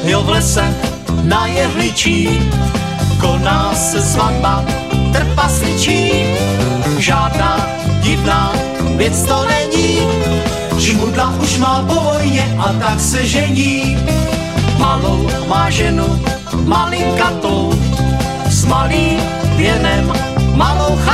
jo v lese na jehličí, koná se svatba trpasličí. Žádná divná věc to není, žmudla už má po vojně a tak se žení. Malou má ženu, malinkatou, s malým věnem, malou